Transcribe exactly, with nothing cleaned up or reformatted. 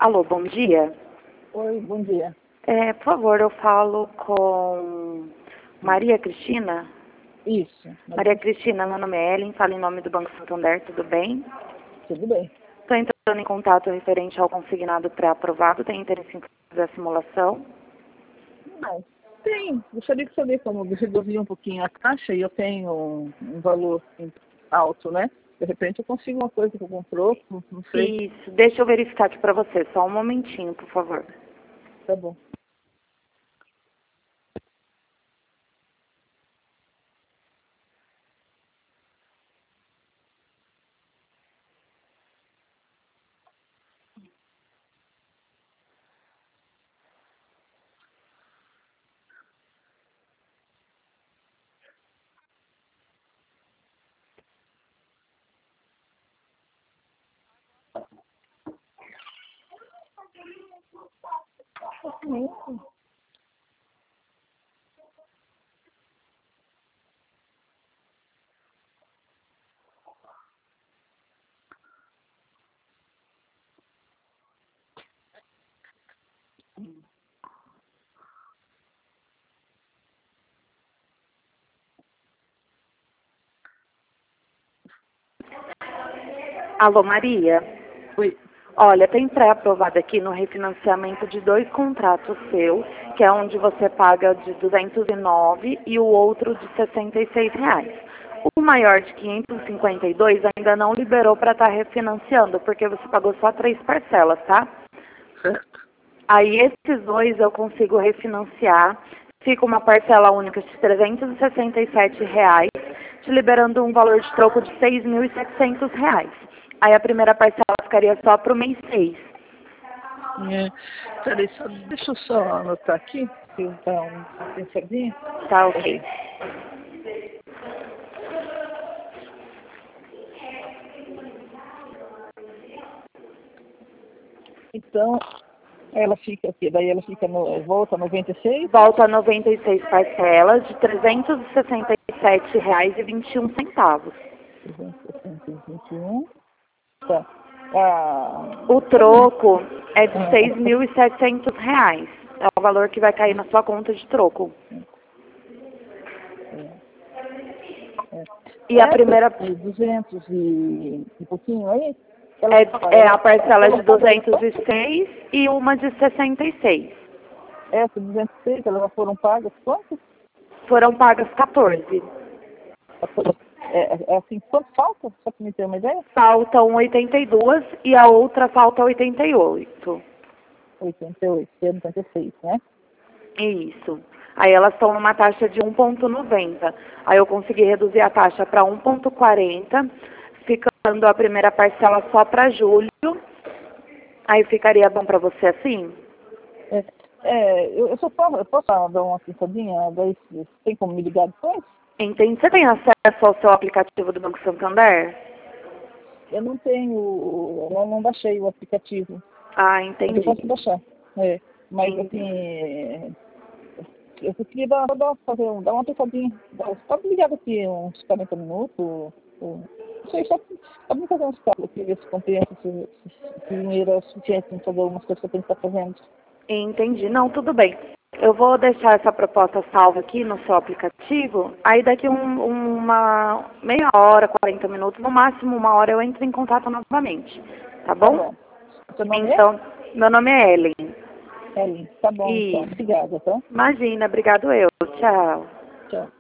Alô, bom dia. Oi, bom dia. É, por favor, eu falo com Maria Cristina? Isso. Maria Cristina, meu nome é Ellen, falo em nome do Banco Santander, tudo bem? Tudo bem. Estou entrando em contato referente ao consignado pré-aprovado, tem interesse em fazer a simulação? Não, tem. Gostaria de saber como reduzir um pouquinho a taxa e eu tenho um, um valor alto, né? De repente eu consigo uma coisa que eu comprou, não não sei. Isso, deixa eu verificar aqui para você, só um momentinho, por favor. Tá bom. Alô, Maria? Oi. Olha, tem pré-aprovado aqui no refinanciamento de dois contratos seus, que é onde você paga de duzentos e nove e o outro de sessenta e seis reais. O maior de quinhentos e cinquenta e dois ainda não liberou para estar refinanciando, porque você pagou só três parcelas, tá? Certo. Aí esses dois eu consigo refinanciar, fica uma parcela única de trezentos e sessenta e sete reais, te liberando um valor de troco de seis mil e setecentos reais. Aí a primeira parcela ficaria só para o mês seis. É, peraí, só, deixa eu só anotar aqui, que eu dar um, uma pensadinha. Tá ok. Então, ela fica aqui, daí ela fica no, volta a noventa e seis. Volta a noventa e seis parcelas de trezentos e sessenta e sete reais e vinte e um centavos. trezentos e sessenta e vinte e um. Tá. Ah, O troco é de ah, seis mil e setecentos reais. É o valor que vai cair na sua conta de troco. É. E a Essa primeira de duzentos e, e pouquinho aí, ela, é, é ela, a parcela de ela paga duzentos quanto? e seis e uma de sessenta e seis. Essa de duzentos e seis, elas foram pagas quanto? Foram pagas quatorze. É, é assim, quanto falta? Só para me ter uma ideia? Faltam oitenta e duas e a outra falta oitenta e oito. oitenta e oito, oitenta e seis, né? Isso. Aí elas estão numa taxa de um vírgula noventa. Aí eu consegui reduzir a taxa para um vírgula quarenta, ficando a primeira parcela só para julho. Aí ficaria bom para você assim? É, é, eu, eu só posso, eu posso dar uma pensadinha, daí se- tem como me ligar depois? Entende? Você tem acesso ao seu aplicativo do Banco Santander? Eu não tenho, eu não, não baixei o aplicativo, Ah, mas eu entendi. posso baixar. É, mas Entendi. assim, eu queria dar, dar, fazer, um- dar uma pensadinha. Dar- Pode ligar daqui uns quarenta minutos. Ou, ou, não sei, só para me fazer uns cálculos aqui, ver se compensa, se, se, se o dinheiro é suficiente para fazer algumas coisas que eu tenho que estar fazendo. Entendi. Não, tudo bem. Eu vou deixar essa proposta salva aqui no seu aplicativo. Aí daqui um, uma meia hora, quarenta minutos, no máximo uma hora, eu entro em contato novamente. Tá Tá bom? bom. Seu nome é? Então, meu nome é Ellen. Ellen. Tá bom, então. Isso. Obrigada, tá? Imagina, obrigado eu. Tchau. Tchau.